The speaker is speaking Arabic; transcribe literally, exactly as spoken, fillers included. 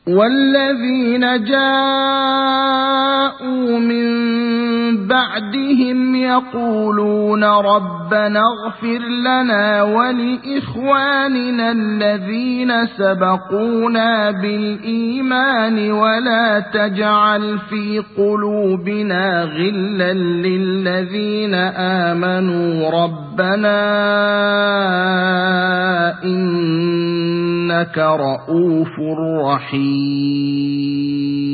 والذين جاءوا من بعدهم يقولون ربنا اغفر لنا ولإخواننا الذين سبقونا بالإيمان ولا تجعل في قلوبنا غلا للذين آمنوا ربنا إنك رؤوف رحيم.